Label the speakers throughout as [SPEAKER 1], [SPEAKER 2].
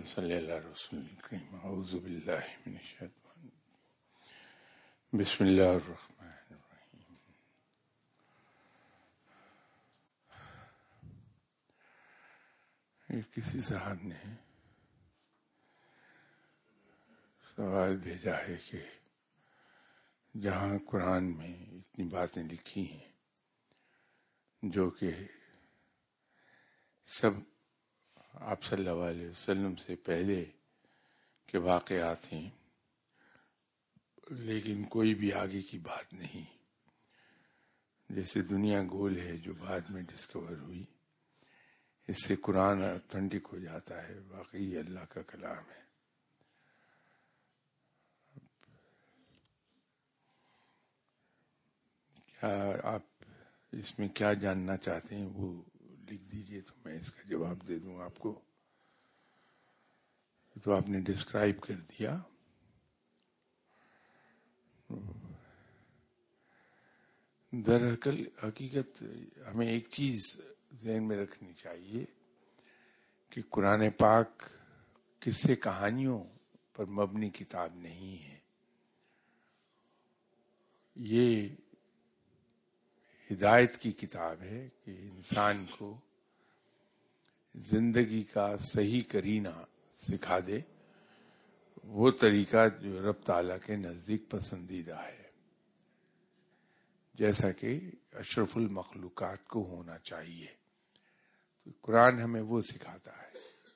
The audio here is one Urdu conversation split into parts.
[SPEAKER 1] صلی اللہ رسول الکریم اعوذ باللہ من الشیطان بسم اللہ الرحمن الرحیم. کسی صاحب نے سوال بھیجا ہے کہ جہاں قرآن میں اتنی باتیں لکھی ہیں جو کہ سب آپ صلی اللہ علیہ وسلم سے پہلے کے واقعات ہیں، لیکن کوئی بھی آگے کی بات نہیں، جیسے دنیا گول ہے جو بعد میں ڈسکور ہوئی. اس سے قرآن اتھینٹک ہو جاتا ہے، واقعی اللہ کا کلام ہے. کیا آپ اس میں کیا جاننا چاہتے ہیں وہ لکھ دیجئے تو میں اس کا جواب دے دوں آپ کو. تو آپ نے ڈسکرائب کر دیا. در حقیقت ہمیں ایک چیز ذہن میں رکھنی چاہیے کہ قرآن پاک قصے کہانیوں پر مبنی کتاب نہیں ہے. یہ ہدایت کی کتاب ہے کہ انسان کو زندگی کا صحیح کرینہ سکھا دے، وہ طریقہ جو رب تعالیٰ کے نزدیک پسندیدہ ہے، جیسا کہ اشرف المخلوقات کو ہونا چاہیے. تو قرآن ہمیں وہ سکھاتا ہے.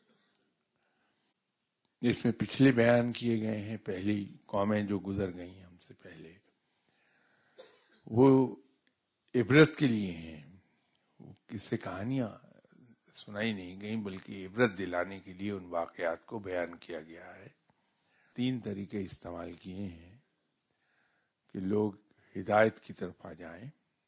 [SPEAKER 1] اس میں پچھلے بیان کیے گئے ہیں، پہلی قومیں جو گزر گئی ہیں ہم سے پہلے، وہ عبرت کے لیے ہیں. وہ کس سے کہانیاں سنائی نہیں گئیں بلکہ عبرت دلانے کے لیے ان واقعات کو بیان کیا گیا ہے. 3 طریقے استعمال کیے ہیں کہ لوگ ہدایت کی طرف آ جائیں.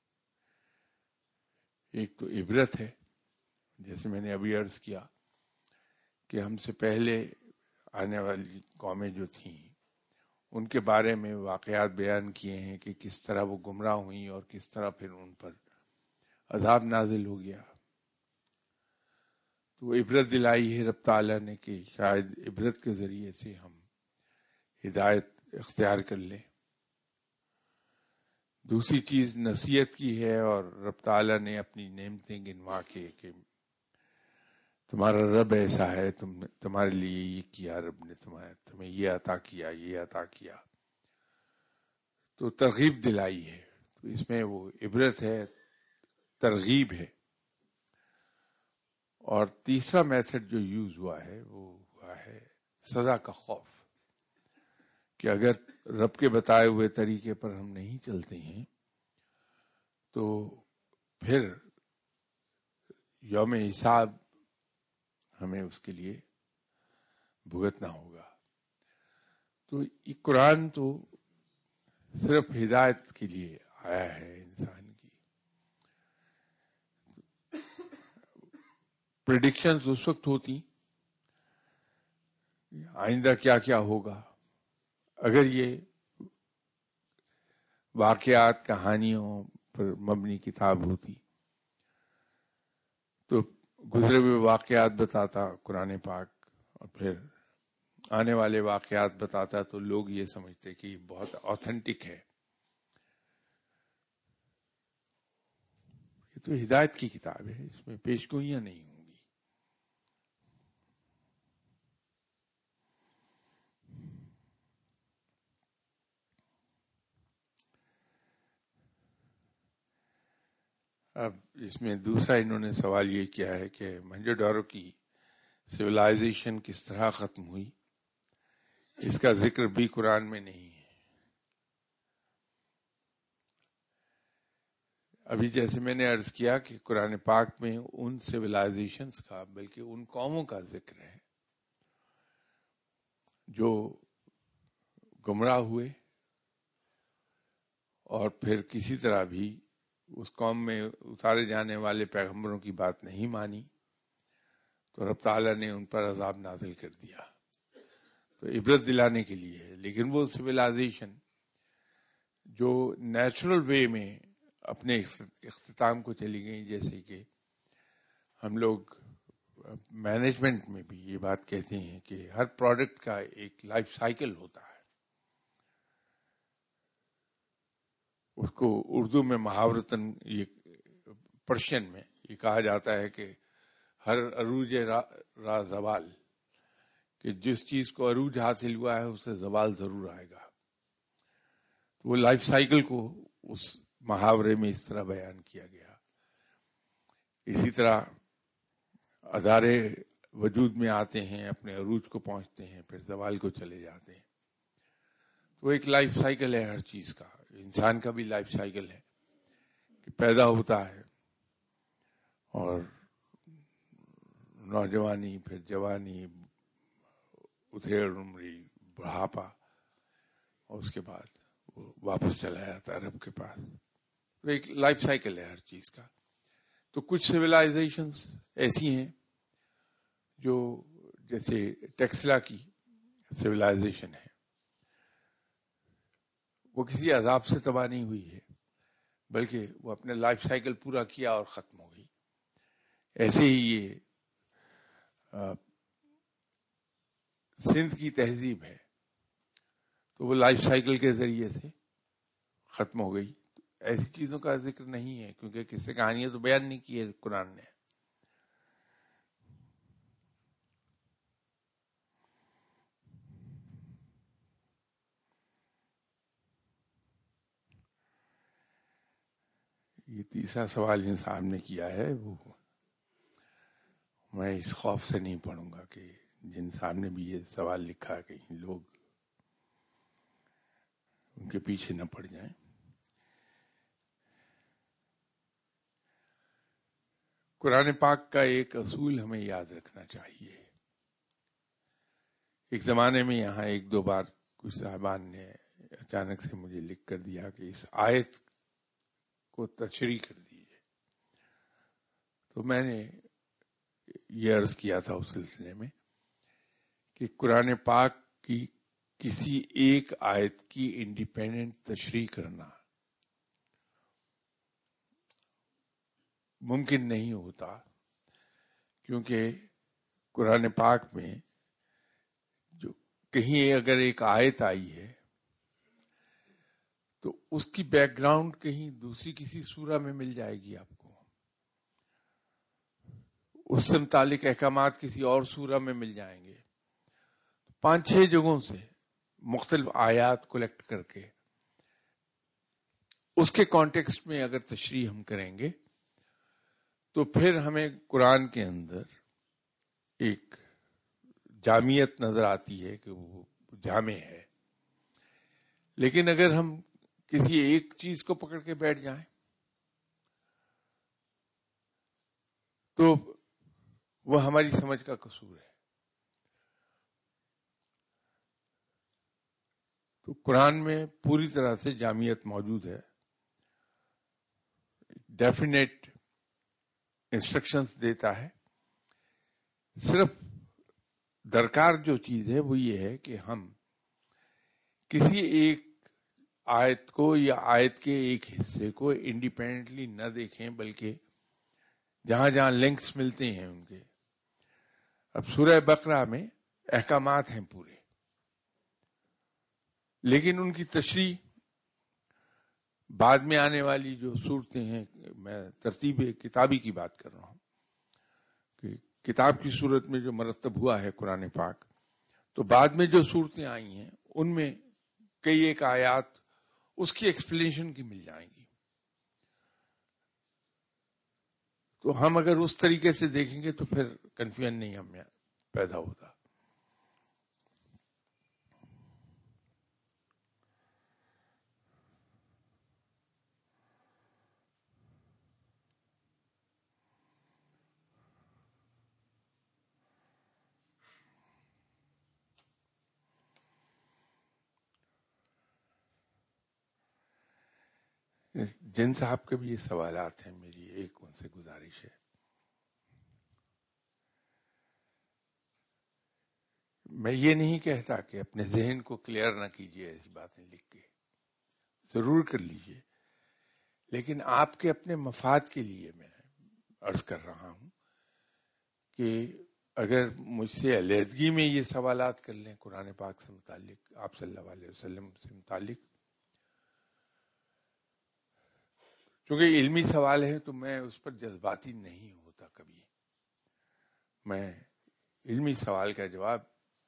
[SPEAKER 1] ایک تو عبرت ہے، جیسے میں نے ابھی عرض کیا کہ ہم سے پہلے آنے والی قومیں جو تھیں ان کے بارے میں واقعات بیان کیے ہیں کہ کس طرح وہ گمراہ ہوئیں اور کس طرح پھر ان پر عذاب نازل ہو گیا. تو عبرت دلائی ہے رب تعالیٰ نے کہ شاید عبرت کے ذریعے سے ہم ہدایت اختیار کر لیں. دوسری چیز نصیحت کی ہے، اور رب تعالیٰ نے اپنی نعمتیں گنوا کے کہ تمہارا رب ایسا ہے، تمہارے لیے یہ کیا، رب نے تمہیں یہ عطا کیا، یہ عطا کیا، تو ترغیب دلائی ہے. تو اس میں وہ عبرت ہے، ترغیب ہے. اور تیسرا میتھڈ جو یوز ہوا ہے وہ ہوا ہے سزا کا خوف، کہ اگر رب کے بتائے ہوئے طریقے پر ہم نہیں چلتے ہیں تو پھر یوم حساب ہمیں اس کے لیے بھگتنا ہوگا. تو یہ قرآن تو صرف ہدایت کے لیے آیا ہے انسان کی. پریڈکشنز اس وقت ہوتی آئندہ کیا کیا ہوگا. اگر یہ واقعات کہانیوں پر مبنی کتاب ہوتی تو گزرے ہوئے واقعات بتاتا قرآن پاک اور پھر آنے والے واقعات بتاتا، تو لوگ یہ سمجھتے کہ یہ بہت آتھینٹک ہے. یہ تو ہدایت کی کتاب ہے، اس میں پیشگوئیاں نہیں ہوں گی. اب اس میں دوسرا انہوں نے سوال یہ کیا ہے کہ موہنجو ڈارو کی سویلائزیشن کس طرح ختم ہوئی. اس کا ذکر بھی قرآن میں نہیں ہے. ابھی جیسے میں نے عرض کیا کہ قرآن پاک میں ان سویلائزیشنز کا بلکہ ان قوموں کا ذکر ہے جو گمراہ ہوئے اور پھر کسی طرح بھی اس قوم میں اتارے جانے والے پیغمبروں کی بات نہیں مانی، تو رب تعالیٰ نے ان پر عذاب نازل کر دیا. تو عبرت دلانے کے لیے ہے. لیکن وہ سویلائزیشن جو نیچرل وے میں اپنے اختتام کو چلی گئیں، جیسے کہ ہم لوگ مینجمنٹ میں بھی یہ بات کہتے ہیں کہ ہر پروڈکٹ کا ایک لائف سائیکل ہوتا ہے. اس کو اردو میں محاورتاً یہ پرشین میں یہ کہا جاتا ہے کہ ہر عروج را زوال، کہ جس چیز کو عروج حاصل ہوا ہے اسے زوال ضرور آئے گا. تو وہ لائف سائیکل کو اس محاورے میں اس طرح بیان کیا گیا. اسی طرح ادارے وجود میں آتے ہیں، اپنے عروج کو پہنچتے ہیں، پھر زوال کو چلے جاتے ہیں. تو ایک لائف سائیکل ہے ہر چیز کا. انسان کا بھی لائف سائیکل ہے کہ پیدا ہوتا ہے اور نوجوانی، پھر جوانی، اتھیڑ عمری، بڑھاپا، اور اس کے بعد وہ واپس چلا جاتا ہے رب کے پاس. تو ایک لائف سائیکل ہے ہر چیز کا. تو کچھ سویلائزیشنز ایسی ہیں جو جیسے ٹیکسلا کی سویلائزیشن ہے، وہ کسی عذاب سے تباہ نہیں ہوئی ہے، بلکہ وہ اپنے لائف سائیکل پورا کیا اور ختم ہو گئی. ایسے ہی یہ سندھ کی تہذیب ہے، تو وہ لائف سائیکل کے ذریعے سے ختم ہو گئی. ایسی چیزوں کا ذکر نہیں ہے کیونکہ قصے کہانیاں تو بیان نہیں کی ہے قرآن نے. یہ تیسرا سوال جن صاحب نے کیا ہے وہ میں اس خوف سے نہیں پڑھوں گا کہ جن صاحب نے بھی یہ سوال لکھا کہ لوگ ان کے پیچھے نہ پڑ جائیں. قرآن پاک کا ایک اصول ہمیں یاد رکھنا چاہیے. ایک زمانے میں یہاں ایک دو بار کچھ صاحبان نے اچانک سے مجھے لکھ کر دیا کہ اس آیت کو تشریح کر دیجیے. تو میں نے یہ عرض کیا تھا اس سلسلے میں کہ قرآن پاک کی کسی ایک آیت کی انڈیپینڈنٹ تشریح کرنا ممکن نہیں ہوتا، کیونکہ قرآن پاک میں جو کہیں اگر ایک آیت آئی ہے تو اس کی بیک گراؤنڈ کہیں دوسری کسی سورہ میں مل جائے گی آپ کو، اس سے متعلق احکامات کسی اور سورہ میں مل جائیں گے. 5-6 جگہوں سے مختلف آیات کلیکٹ کر کے اس کے کانٹیکسٹ میں اگر تشریح ہم کریں گے تو پھر ہمیں قرآن کے اندر ایک جامعیت نظر آتی ہے کہ وہ جامع ہے. لیکن اگر ہم کسی ایک چیز کو پکڑ کے بیٹھ جائیں تو وہ ہماری سمجھ کا قصور ہے. تو قرآن میں پوری طرح سے جامعیت موجود ہے، ڈیفینیٹ انسٹرکشنز دیتا ہے. صرف درکار جو چیز ہے وہ یہ ہے کہ ہم کسی ایک آیت کو یا آیت کے ایک حصے کو انڈیپینڈنٹلی نہ دیکھیں، بلکہ جہاں جہاں لنکس ملتے ہیں ان کے. اب سورہ بقرہ میں احکامات ہیں پورے، لیکن ان کی تشریح بعد میں آنے والی جو صورتیں ہیں، میں ترتیب کتابی کی بات کر رہا ہوں کہ کتاب کی صورت میں جو مرتب ہوا ہے قرآن پاک، تو بعد میں جو صورتیں آئی ہیں ان میں کئی ایک آیات اس کی ایکسپلینیشن کی مل جائیں گی. تو ہم اگر اس طریقے سے دیکھیں گے تو پھر کنفیوژن نہیں ہمیں پیدا ہوتا. جن صاحب کے بھی یہ سوالات ہیں، میری ایک ان سے گزارش ہے، میں یہ نہیں کہتا کہ اپنے ذہن کو کلیئر نہ کیجیے، ایسی باتیں لکھ کے ضرور کر لیجیے، لیکن آپ کے اپنے مفاد کے لیے میں عرض کر رہا ہوں کہ اگر مجھ سے علیحدگی میں یہ سوالات کر لیں قرآن پاک سے متعلق، آپ صلی اللہ علیہ وسلم سے متعلق، چونکہ علمی سوال ہے تو میں اس پر جذباتی نہیں ہوتا کبھی. میں علمی سوال کا جواب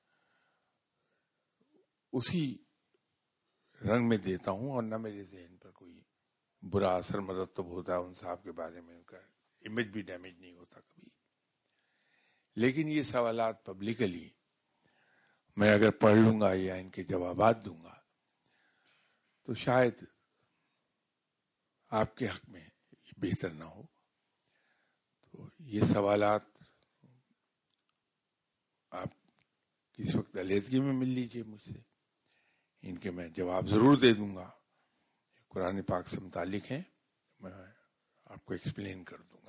[SPEAKER 1] اسی رنگ میں دیتا ہوں، اور نہ میرے ذہن پر کوئی برا اثر مرتب ہوتا ہے ان صاحب کے بارے میں، ان کا امیج بھی ڈیمیج نہیں ہوتا کبھی. لیکن یہ سوالات پبلکلی میں اگر پڑھ لوں گا یا ان کے جوابات دوں گا تو شاید آپ کے حق میں یہ بہتر نہ ہو. تو یہ سوالات آپ کس وقت علیحدگی میں مل لیجئے مجھ سے، ان کے میں جواب ضرور دے دوں گا. قرآن پاک سے متعلق ہیں، میں آپ کو ایکسپلین کر دوں گا.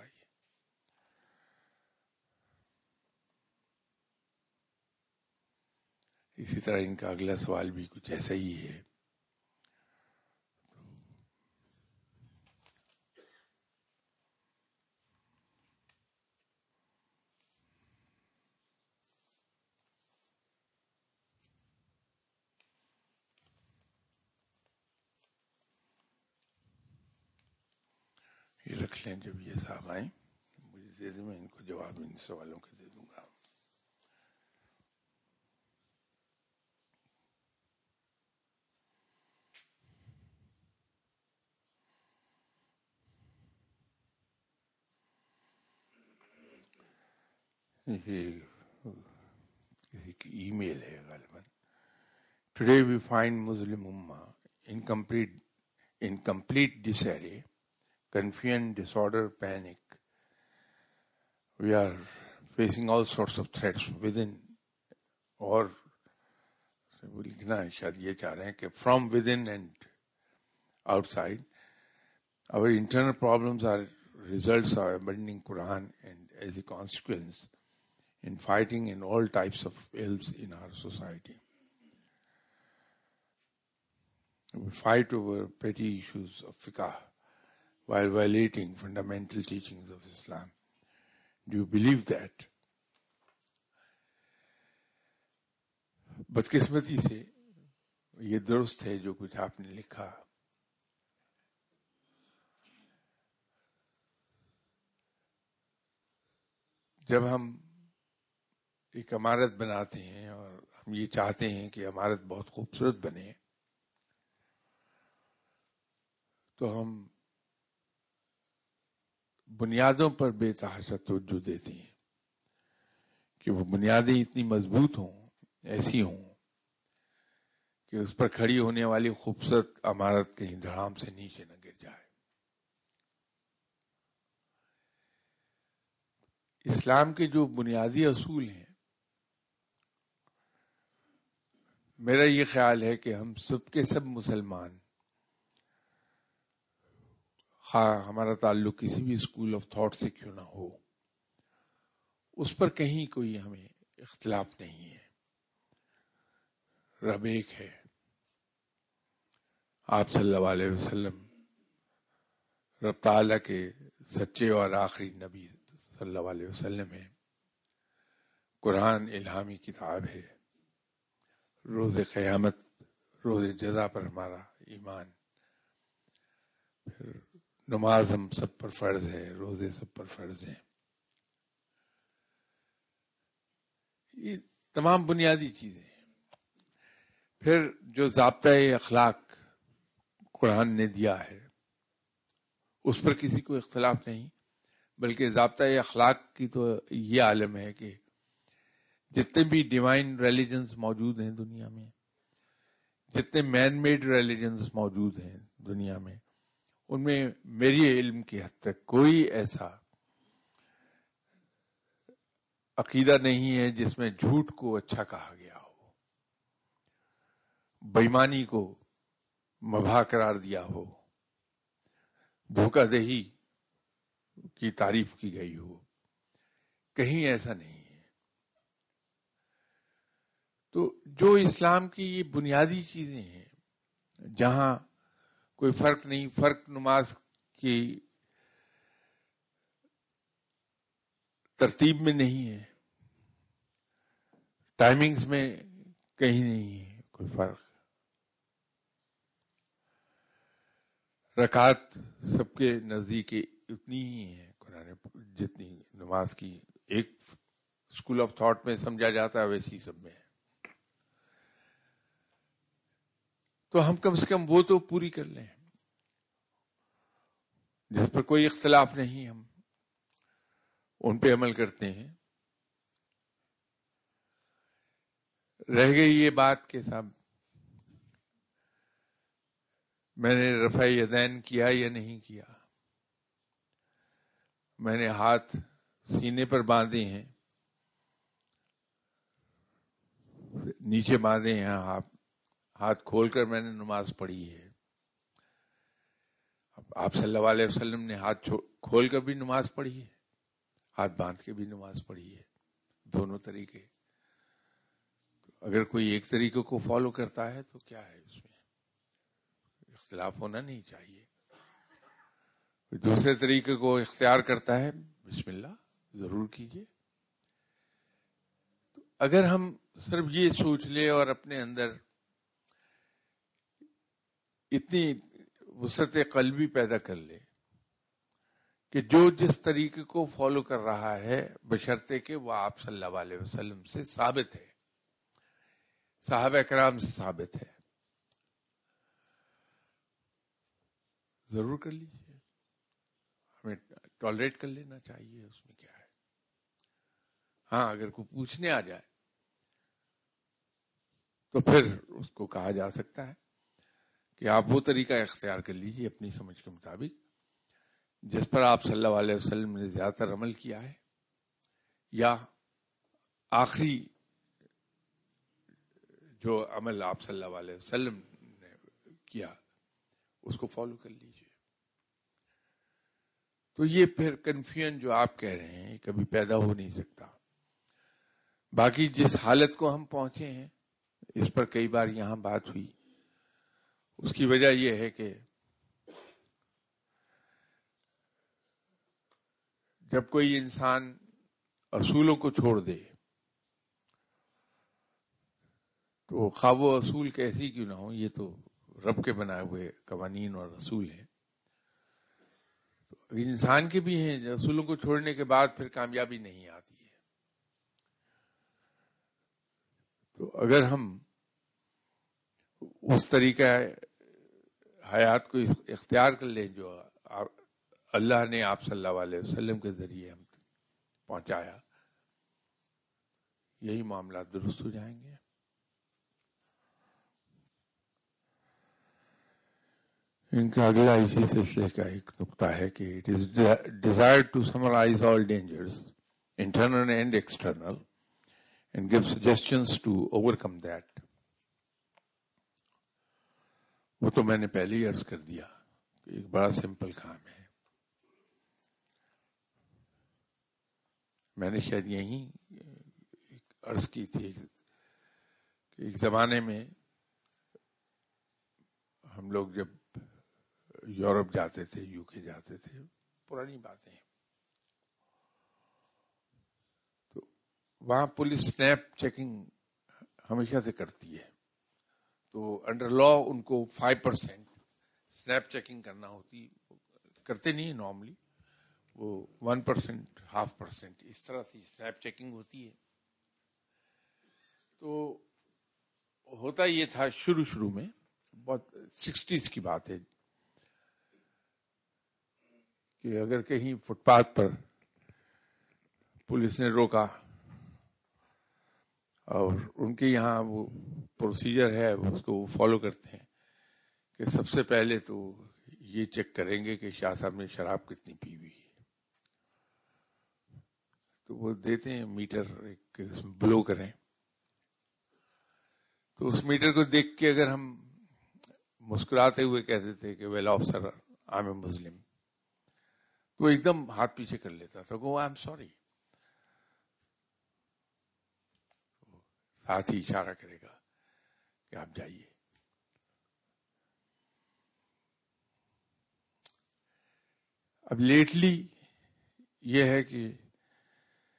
[SPEAKER 1] اسی طرح ان کا اگلا سوال بھی کچھ ایسا ہی ہے. یہ رکھ لیں، جب یہ صاحب آئیں مجھے دے دیں، میں ان کو جواب ان سوالوں کے دے دوں گا. یہ کسی کی ای میل ہے غالباً. Today we find Muslim Ummah in complete disarray, confusion, disorder, panic. We are facing all sorts of threats within, اور وہ لکھنا ہے شاید یہ چاہ رہے ہیں کہ from within and outside. Our internal problems are results of abandoning Quran and as a consequence in fighting in all types of ills in our society. We fight over petty issues of fiqh while violating fundamental teachings of Islam. Do you believe that? بدقسمتی سے یہ درست ہے جو کچھ آپ نے لکھا. جب ہم ایک عمارت بناتے ہیں اور ہم یہ چاہتے ہیں کہ عمارت بہت خوبصورت بنے، تو ہم بنیادوں پر بے تحاشا توجہ دیتے ہیں کہ وہ بنیادیں اتنی مضبوط ہوں، ایسی ہوں کہ اس پر کھڑی ہونے والی خوبصورت عمارت کہیں دھڑام سے نیچے نہ گر جائے. اسلام کے جو بنیادی اصول ہیں، میرا یہ خیال ہے کہ ہم سب کے سب مسلمان، خواہ ہمارا تعلق کسی بھی اسکول آف تھاٹ سے کیوں نہ ہو، اس پر کہیں کوئی ہمیں اختلاف نہیں ہے. رب ایک ہے، آپ صلی اللہ علیہ وسلم رب تعالیٰ کے سچے اور آخری نبی صلی اللہ علیہ وسلم ہے. قرآن الہامی کتاب ہے. روز قیامت، روز جزا پر ہمارا ایمان. پھر نماز ہم سب پر فرض ہے، روزے سب پر فرض ہیں. یہ تمام بنیادی چیزیں ہیں. پھر جو ضابطۂ اخلاق قرآن نے دیا ہے اس پر کسی کو اختلاف نہیں، بلکہ ضابطۂ اخلاق کی تو یہ عالم ہے کہ جتنے بھی ڈیوائن ریلیجنز موجود ہیں دنیا میں، جتنے مین میڈ ریلیجنز موجود ہیں دنیا میں، ان میں میری علم کی حد تک کوئی ایسا عقیدہ نہیں ہے جس میں جھوٹ کو اچھا کہا گیا ہو، بےایمانی کو مباح قرار دیا ہو، دھوکہ دہی کی تعریف کی گئی ہو. کہیں ایسا نہیں ہے. تو جو اسلام کی یہ بنیادی چیزیں ہیں، جہاں کوئی فرق نہیں، فرق نماز کی ترتیب میں نہیں ہے، ٹائمنگز میں کہیں نہیں ہے کوئی فرق. رکعت سب کے نزدیک اتنی ہی ہے قرآن جتنی نماز کی ایک اسکول آف تھاٹ میں سمجھا جاتا ہے ویسی سب میں ہے. تو ہم کم سے کم وہ تو پوری کر لیں جس پر کوئی اختلاف نہیں، ہم ان پہ عمل کرتے ہیں. رہ گئی یہ بات کہ صاحب میں نے رفع یدین کیا یا نہیں کیا، میں نے ہاتھ سینے پر باندھے ہیں، نیچے باندھے ہیں، ہاتھ کھول کر میں نے نماز پڑھی ہے. آپ صلی اللہ علیہ وسلم نے ہاتھ کھول کر بھی نماز پڑھی ہے، ہاتھ باندھ کے بھی نماز پڑھی ہے، دونوں طریقے. اگر کوئی ایک طریقے کو فالو کرتا ہے تو کیا ہے اس میں اختلاف ہونا نہیں چاہیے. کوئی دوسرے طریقے کو اختیار کرتا ہے، بسم اللہ ضرور کیجیے. اگر ہم صرف یہ سوچ لیں اور اپنے اندر اتنی وسعت قلبی پیدا کر لے کہ جو جس طریقے کو فالو کر رہا ہے بشرطے کہ وہ آپ صلی اللہ علیہ وسلم سے ثابت ہے، صحابہ کرام سے ثابت ہے، ضرور کر لیجیے. ہمیں ٹالریٹ کر لینا چاہیے، اس میں کیا ہے. ہاں اگر کوئی پوچھنے آ جائے تو پھر اس کو کہا جا سکتا ہے کہ آپ وہ طریقہ اختیار کر لیجیے اپنی سمجھ کے مطابق جس پر آپ صلی اللہ علیہ وسلم نے زیادہ تر عمل کیا ہے، یا آخری جو عمل آپ صلی اللہ علیہ وسلم نے کیا اس کو فالو کر لیجیے. تو یہ پھر کنفیوژن جو آپ کہہ رہے ہیں کبھی پیدا ہو نہیں سکتا. باقی جس حالت کو ہم پہنچے ہیں اس پر کئی بار یہاں بات ہوئی، اس کی وجہ یہ ہے کہ جب کوئی انسان اصولوں کو چھوڑ دے تو خواہ وہ اصول کیسی کیوں نہ ہو، یہ تو رب کے بنائے ہوئے قوانین اور اصول ہیں. انسان کے بھی ہیں اصولوں کو چھوڑنے کے بعد پھر کامیابی نہیں آتی ہے. تو اگر ہم اس طریقہ حیات کو اختیار کر لیں جو اللہ نے آپ صلی اللہ علیہ وسلم کے ذریعے ہم پہنچایا، یہی معاملات درست ہو جائیں گے. ان کا اگلا اسی سلسلے کا ایک نقطہ ہے کہ it is desire to summarize all dangers internal and external and give suggestions to overcome that. وہ تو میں نے پہلے ہی عرض کر دیا کہ ایک بڑا سمپل کام ہے. میں نے شاید یہیں عرض کی تھی کہ ایک زمانے میں ہم لوگ جب یورپ جاتے تھے، یو کے جاتے تھے، پرانی باتیں ہیں، تو وہاں پولیس سنیپ چیکنگ ہمیشہ سے کرتی ہے. تو انڈر لا ان کو 5% سنیپ چیکنگ کرنا ہوتی، کرتے نہیں نارملی، وہ 1%، 0.5% اس طرح سے سنیپ چیکنگ ہوتی ہے. تو ہوتا یہ تھا شروع میں، بہت 60s کی بات ہے، کہ اگر کہیں فٹ پاتھ پر پولیس نے روکا اور ان کے یہاں وہ پروسیجر ہے اس کو وہ فالو کرتے ہیں کہ سب سے پہلے تو یہ چیک کریں گے کہ شاہ صاحب نے شراب کتنی پی ہوئی ہے. تو وہ دیتے ہیں میٹر ایک بلو کریں، تو اس میٹر کو دیکھ کے اگر ہم مسکراتے ہوئے کہتے تھے کہ well officer I am a Muslim, تو ایک دم ہاتھ پیچھے کر لیتا تھا کہ آئی ایم سوری، ساتھ ہی اشارہ کرے گا کہ آپ جائیے. اب لیٹلی یہ ہے کہ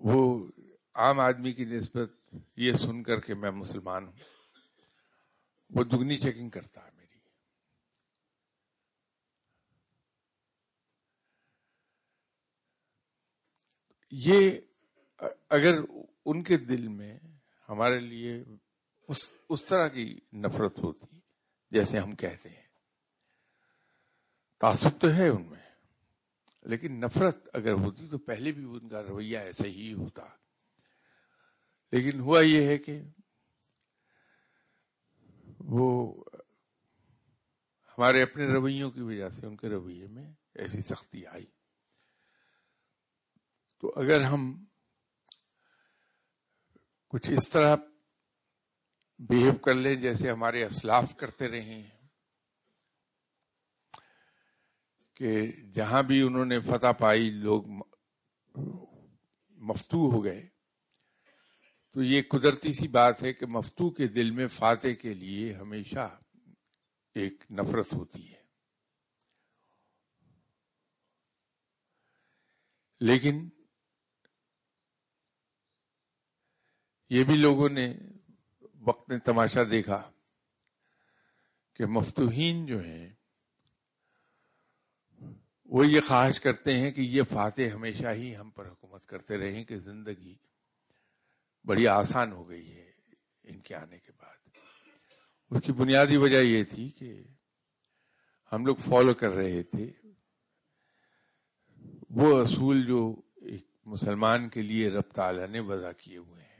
[SPEAKER 1] وہ عام آدمی کی نسبت یہ سن کر کے میں مسلمان ہوں، وہ دگنی چیکنگ کرتا ہے میری. یہ اگر ان کے دل میں ہمارے لیے اس طرح کی نفرت ہوتی جیسے ہم کہتے ہیں، تعصب تو ہے ان میں، لیکن نفرت اگر ہوتی تو پہلے بھی ان کا رویہ ایسا ہی ہوتا. لیکن ہوا یہ ہے کہ وہ ہمارے اپنے رویوں کی وجہ سے ان کے رویے میں ایسی سختی آئی. تو اگر ہم کچھ اس طرح بہیو کر لیں جیسے ہمارے اسلاف کرتے رہے ہیں کہ جہاں بھی انہوں نے فتح پائی لوگ مفتو ہو گئے، تو یہ قدرتی سی بات ہے کہ مفتو کے دل میں فاتح کے لیے ہمیشہ ایک نفرت ہوتی ہے. لیکن یہ بھی لوگوں نے وقت نے تماشا دیکھا کہ مفتوحین جو ہیں وہ یہ خواہش کرتے ہیں کہ یہ فاتح ہمیشہ ہی ہم پر حکومت کرتے رہیں، کہ زندگی بڑی آسان ہو گئی ہے ان کے آنے کے بعد. اس کی بنیادی وجہ یہ تھی کہ ہم لوگ فالو کر رہے تھے وہ اصول جو ایک مسلمان کے لیے رب تعالیٰ نے وضع کیے ہوئے ہیں،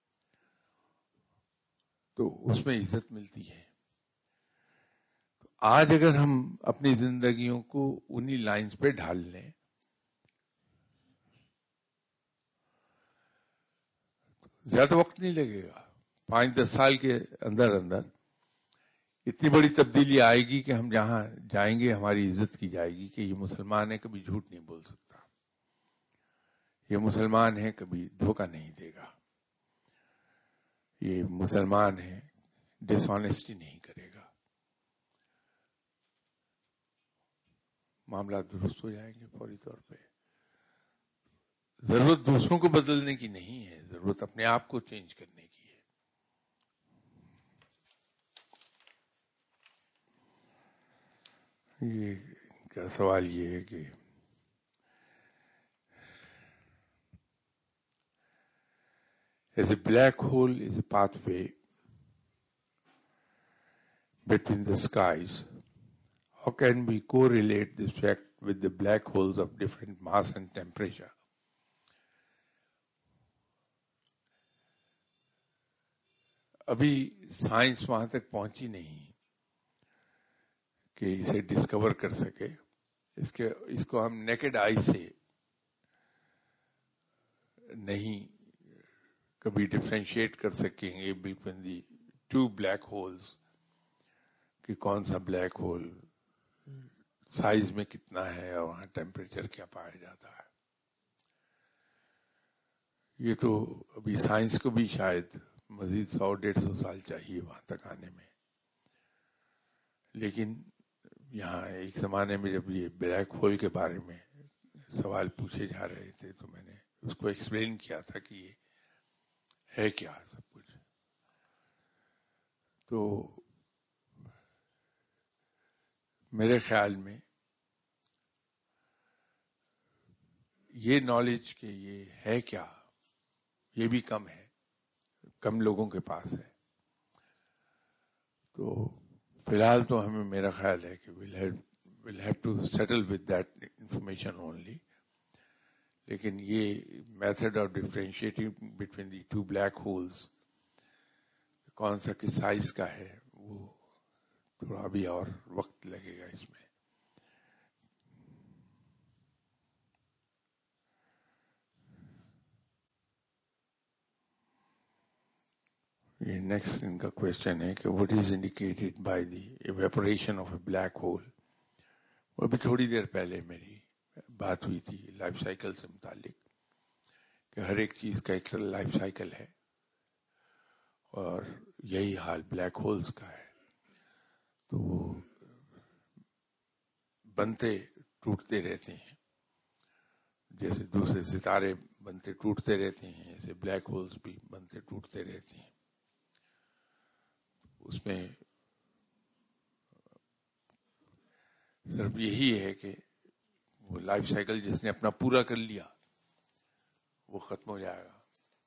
[SPEAKER 1] تو اس میں عزت ملتی ہے. آج اگر ہم اپنی زندگیوں کو انہی لائنز پہ ڈھال لیں زیادہ وقت نہیں لگے گا، 5-10 سال کے اندر اندر اتنی بڑی تبدیلی آئے گی کہ ہم جہاں جائیں گے ہماری عزت کی جائے گی کہ یہ مسلمان ہے، کبھی جھوٹ نہیں بول سکتا، یہ مسلمان ہے کبھی دھوکہ نہیں دے گا، یہ مسلمان ہے ڈس آنیسٹی نہیں کرے گا. معاملات درست ہو جائیں گے فوری طور پہ. ضرورت دوسروں کو بدلنے کی نہیں ہے، ضرورت اپنے آپ کو چینج کرنے کی ہے. یہ کیا سوال یہ ہے کہ as a black hole is a pathway between the skies, how can we correlate this fact with the black holes of different mass and temperature? ابھی سائنس وہاں تک پہنچی نہیں کہ اسے ڈسکور کر سکے. اس کو ہم نیکڈ آئی سے نہیں کبھی ڈفرینشیٹ کر سکیں گے between the two black holes کہ کون سا بلیک ہول سائز میں کتنا ہے اور وہاں ٹیمپریچر کیا پایا جاتا ہے. یہ تو ابھی سائنس کو بھی شاید مزید 100-150 سال چاہیے وہاں تک آنے میں. لیکن یہاں ایک زمانے میں جب یہ بلیک ہول کے بارے میں سوال پوچھے جا رہے تھے تو میں نے اس کو ایکسپلین کیا تھا کہ یہ ہے کیا سب کچھ. تو میرے خیال میں یہ نالج کہ یہ ہے کیا یہ بھی کم ہے، کم لوگوں کے پاس ہے. تو فی الحال تو ہمیں میرا خیال ہے کہ we'll have to settle with that information only. لیکن یہ method of differentiating between the two black holes کون سا کس سائز کا ہے وہ تھوڑا بھی اور وقت لگے گا اس میں. یہ نیکسٹ ان کا کوشچن ہے کہ what is indicated by the evaporation of a black hole. وہ ابھی تھوڑی دیر پہلے میری بات ہوئی تھی لائف سائیکل سے متعلق کہ ہر ایک چیز کا ایک لائف سائیکل ہے اور یہی حال بلیک ہولز کا ہے. تو وہ بنتے ٹوٹتے رہتے ہیں جیسے دوسرے ستارے بنتے ٹوٹتے رہتے ہیں، ایسے بلیک ہولز بھی بنتے ٹوٹتے رہتے ہیں. اس میں صرف یہی ہے کہ وہ لائف سائیکل جس نے اپنا پورا کر لیا وہ ختم ہو جائے گا.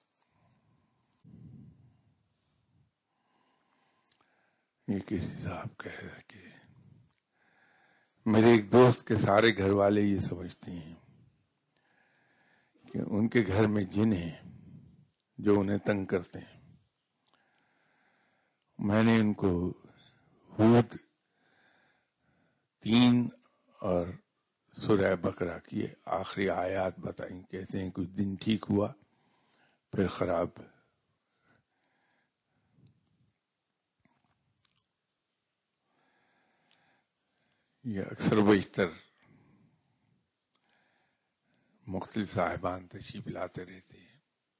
[SPEAKER 1] یہ کسی صاحب کہہ کہ میرے ایک دوست کے سارے گھر والے یہ سمجھتے ہیں کہ ان کے گھر میں جن ہیں جو انہیں تنگ کرتے ہیں. میں نے ان کو ہود 3 اور سورہ بقرہ کی آخری آیات بتائیں. کہتے ہیں کچھ دن ٹھیک ہوا پھر خراب. یہ اکثر و بیشتر مختلف صاحبان تشریف لاتے رہتے ہیں.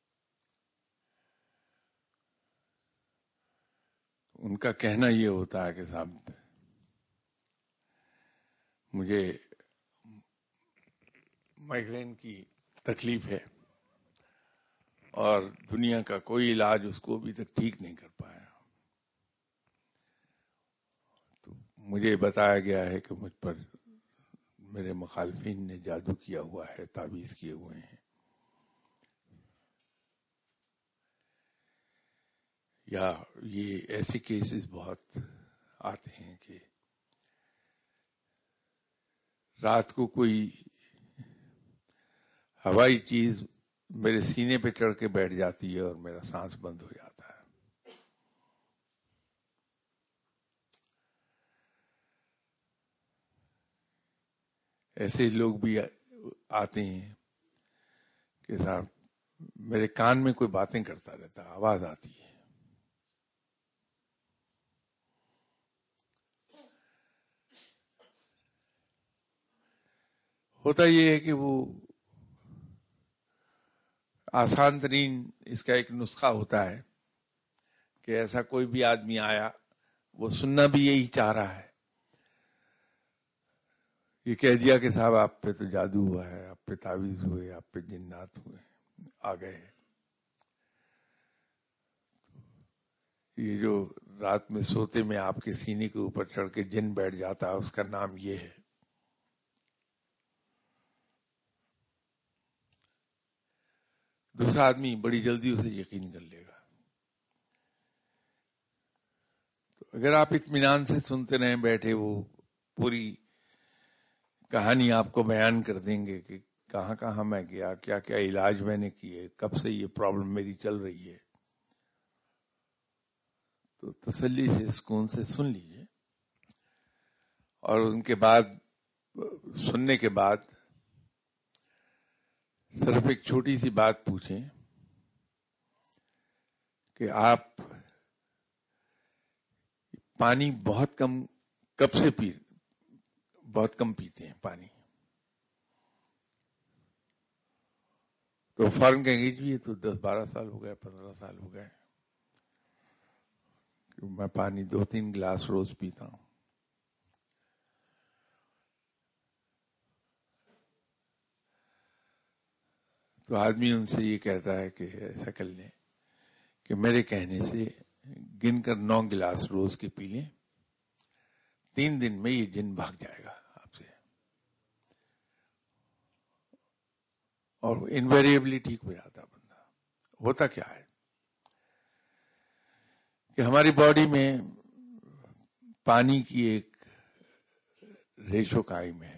[SPEAKER 1] ان کا کہنا یہ ہوتا ہے کہ صاحب مجھے مائیگرین کی تکلیف ہے اور دنیا کا کوئی علاج اس کو ابھی تک ٹھیک نہیں کر پایا. تو مجھے بتایا گیا ہے کہ مجھ پر میرے مخالفین نے جادو کیا ہوا ہے، تعویذ کیے ہوئے ہیں. یا یہ ایسے کیسز بہت آتے ہیں کہ رات کو کوئی ہوائی چیز میرے سینے پہ چڑھ کے بیٹھ جاتی ہے اور میرا سانس بند ہو جاتا ہے. ایسے لوگ بھی آتے ہیں کہ صاحب میرے کان میں کوئی باتیں کرتا رہتا، آواز آتی ہے. ہوتا یہ ہے کہ وہ آسان ترین اس کا ایک نسخہ ہوتا ہے کہ ایسا کوئی بھی آدمی آیا، وہ سننا بھی یہی چاہ رہا ہے. یہ کہہ دیا کہ صاحب آپ پہ تو جادو ہوا ہے، آپ پہ تعویذ ہوئے، آپ پہ جنات ہوئے، آ گئے. یہ جو رات میں سوتے میں آپ کے سینے کے اوپر چڑھ کے جن بیٹھ جاتا ہے اس کا نام یہ ہے. دوسرا آدمی بڑی جلدی اسے یقین کر لے گا. تو اگر آپ اطمینان سے سنتے رہیں بیٹھے، وہ پوری کہانی آپ کو بیان کر دیں گے کہ کہاں کہاں میں گیا، کیا کیا علاج میں نے کیے، کب سے یہ پرابلم میری چل رہی ہے. تو تسلی سے سکون سے سن لیجئے اور ان کے بعد سننے کے بعد صرف ایک چھوٹی سی بات پوچھیں کہ آپ پانی بہت کم کب سے بہت کم پیتے ہیں پانی. تو فوراً کہیں گے جی یہ تو 10-12 سال ہو گئے، 15 سال ہو گئے کہ میں پانی 2-3 گلاس روز پیتا ہوں. تو آدمی ان سے یہ کہتا ہے کہ ایسا کر لیں کہ میرے کہنے سے گن کر 9 گلاس روز کے پی لیں، 3 دن میں یہ جن بھاگ جائے گا آپ سے اور انویریبلی ٹھیک ہو جاتا بندہ. ہوتا کیا ہے کہ ہماری باڈی میں پانی کی ایک ریشو قائم ہے.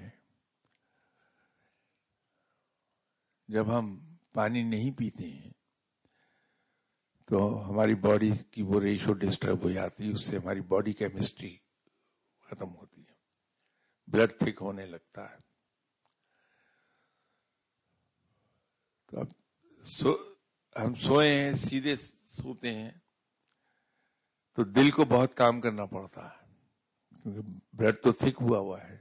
[SPEAKER 1] جب ہم پانی نہیں پیتے ہیں تو ہماری باڈی کی وہ ریشو ڈسٹرب ہو جاتی ہے، اس سے ہماری باڈی کیمسٹری ختم ہوتی ہے، بلڈ تھک ہونے لگتا ہے. تو اب ہم سوئے ہیں، سیدھے سوتے ہیں تو دل کو بہت کام کرنا پڑتا ہے کیونکہ بلڈ تو تھک ہوا ہے.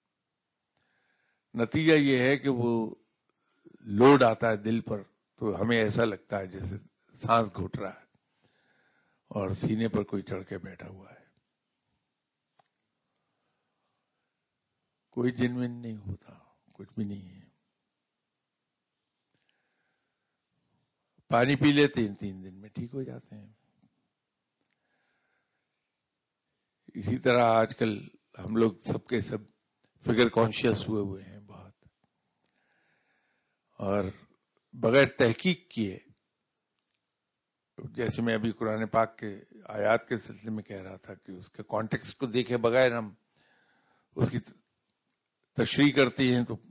[SPEAKER 1] نتیجہ یہ ہے کہ وہ لوڈ آتا ہے دل پر تو ہمیں ایسا لگتا ہے جیسے سانس گھٹ رہا ہے اور سینے پر کوئی چڑھ کے بیٹھا ہوا ہے. کوئی جن ون نہیں ہوتا، کچھ بھی نہیں ہے. پانی پی لیتے ہیں 3 دن میں ٹھیک ہو جاتے ہیں. اسی طرح آج کل ہم لوگ سب کے سب فگر کانشیس ہوئے ہیں بہت, اور بغیر تحقیق کیے, جیسے میں ابھی قرآن پاک کے آیات کے سلسلے میں کہہ رہا تھا کہ اس کے کانٹیکسٹ کو دیکھے بغیر ہم اس کی تشریح کرتے ہیں تو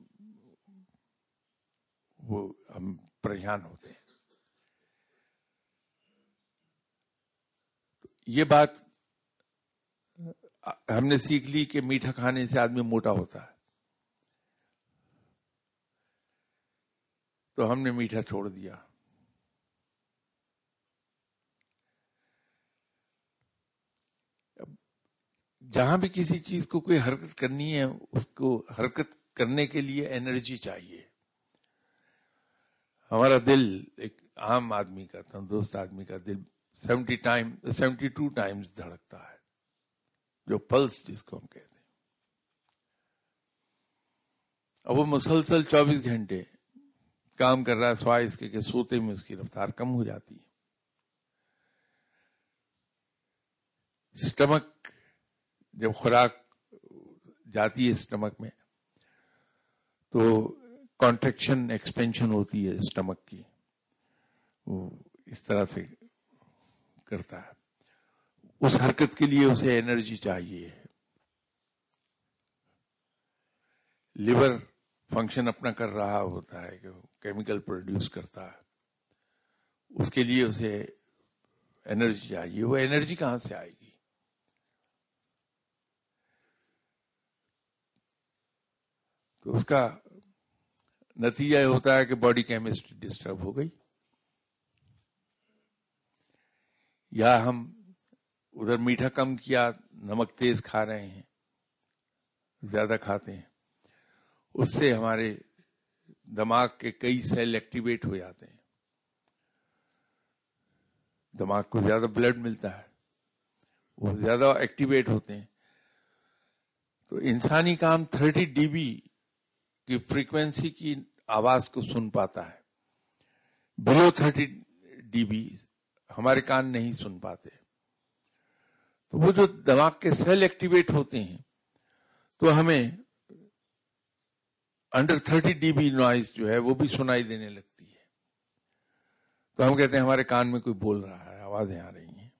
[SPEAKER 1] وہ ہم پریشان ہوتے ہیں. یہ بات ہم نے سیکھ لی کہ میٹھا کھانے سے آدمی موٹا ہوتا ہے, تو ہم نے میٹھا چھوڑ دیا. جہاں بھی کسی چیز کو کوئی حرکت کرنی ہے, اس کو حرکت کرنے کے لیے انرجی چاہیے. ہمارا دل, ایک عام آدمی کا, تندرست آدمی کا دل 72 ٹائمز دھڑکتا ہے, جو پلس جس کو ہم کہتے ہیں. اب وہ مسلسل 24 گھنٹے کام کر رہا ہے, سوائے اس کے کہ سوتے میں اس کی رفتار کم ہو جاتی ہے. اسٹمک, جب خوراک جاتی ہے اسٹمک میں تو کانٹریکشن ایکسپینشن ہوتی ہے اسٹمک کی, وہ اس طرح سے کرتا ہے. اس حرکت کے لیے اسے انرجی چاہیے. لیور فنکشن اپنا کر رہا ہوتا ہے کہ کیمیکل پروڈیوس کرتا ہے, اس کے لیے اسے انرجی چاہیے. وہ انرجی کہاں سے آئے گی؟ تو اس کا نتیجہ یہ ہوتا ہے کہ باڈی کیمسٹری ڈسٹرب ہو گئی, یا ہم ادھر میٹھا کم کیا, نمک تیز کھا رہے ہیں, زیادہ کھاتے ہیں, اس سے ہمارے دماغ کے کئی سیل ایکٹیویٹ ہو جاتے ہیں. دماغ کو زیادہ بلڈ ملتا ہے, وہ زیادہ ایکٹیویٹ ہوتے ہیں. تو انسانی کام 30 dB کی فریکوینسی کی آواز کو سن پاتا ہے. بلو 30 dB ہمارے کان نہیں سن پاتے. تو وہ جو دماغ کے سیل ایکٹیویٹ ہوتے ہیں تو ہمیں انڈر 30 dB نوائز جو ہے وہ بھی سنائی دینے لگتی ہے. تو ہم کہتے ہیں ہمارے کان میں کوئی بول رہا ہے, آوازیں آ رہی ہیں.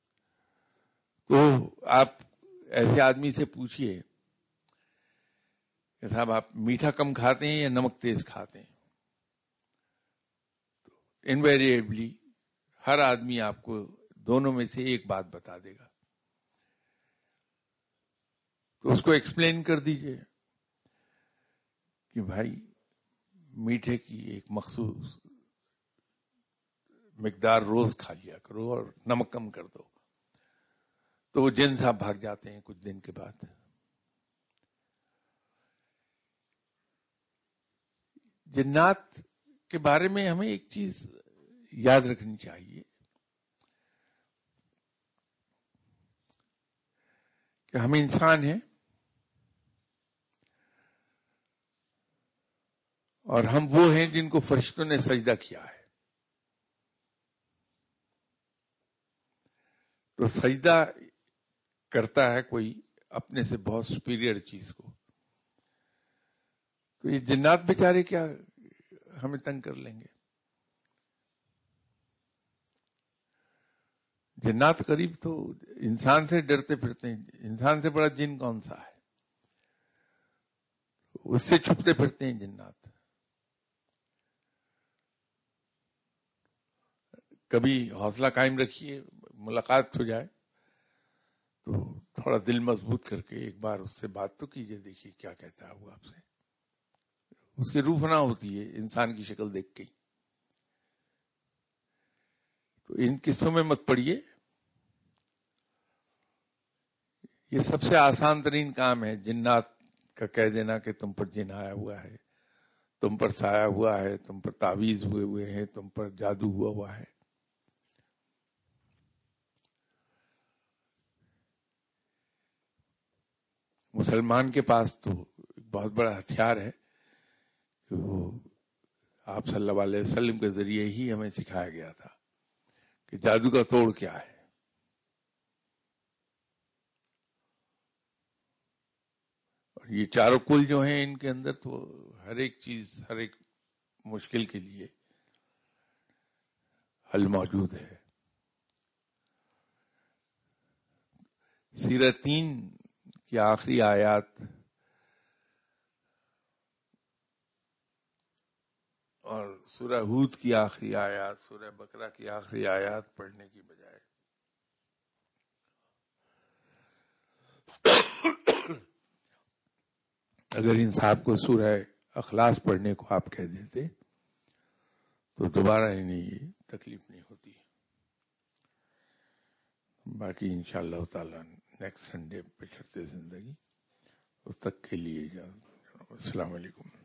[SPEAKER 1] تو آپ ایسے آدمی سے پوچھئے کہ صاحب آپ میٹھا کم کھاتے ہیں یا نمک تیز کھاتے ہیں, تو انویریبلی ہر آدمی آپ کو دونوں میں سے ایک بات بتا دے گا. تو اس کو ایکسپلین کر دیجئے کہ بھائی میٹھے کی ایک مخصوص مقدار روز کھا لیا کرو اور نمک کم کر دو, تو وہ جن صاحب بھاگ جاتے ہیں کچھ دن کے بعد. جنات کے بارے میں ہمیں ایک چیز یاد رکھنی چاہیے کہ ہم انسان ہیں اور ہم وہ ہیں جن کو فرشتوں نے سجدہ کیا ہے. تو سجدہ کرتا ہے کوئی اپنے سے بہت سپیریئر چیز کو, تو یہ جنات بیچارے کیا ہمیں تنگ کر لیں گے؟ جنات قریب تو انسان سے ڈرتے پھرتے ہیں. انسان سے بڑا جن کون سا ہے؟ اس سے چھپتے پھرتے ہیں جنات. کبھی حوصلہ قائم رکھیے, ملاقات ہو جائے تو تھوڑا دل مضبوط کر کے ایک بار اس سے بات تو کیجئے, دیکھیے کیا کہتا ہے وہ آپ سے. اس کی روح نہ ہوتی ہے انسان کی شکل دیکھ کے. تو ان قصوں میں مت پڑیے. یہ سب سے آسان ترین کام ہے جنات کا کہہ دینا کہ تم پر جن آیا ہوا ہے, تم پر سایہ ہوا ہے, تم پر تعویذ ہوئے ہیں, تم پر جادو ہوا ہے. مسلمان کے پاس تو ایک بہت بڑا ہتھیار ہے کہ وہ آپ صلی اللہ علیہ وسلم کے ذریعے ہی ہمیں سکھایا گیا تھا کہ جادو کا توڑ کیا ہے. اور یہ چاروں کل جو ہیں ان کے اندر تو ہر ایک چیز، ہر ایک مشکل کے لیے حل موجود ہے. سیرت 3 کی آخری آیات اور سورہ ہود کی آخری آیات، سورہ بقرہ کی آخری آیات پڑھنے کی بجائے اگر ان صاحب کو سورہ اخلاص پڑھنے کو آپ کہہ دیتے تو دوبارہ انہیں یہ تکلیف نہیں ہوتی. باقی انشاءاللہ تعالی نیکسٹ سنڈے پہ چڑھتے زندگی. اس تک کے لیے اجازت. السلام علیکم.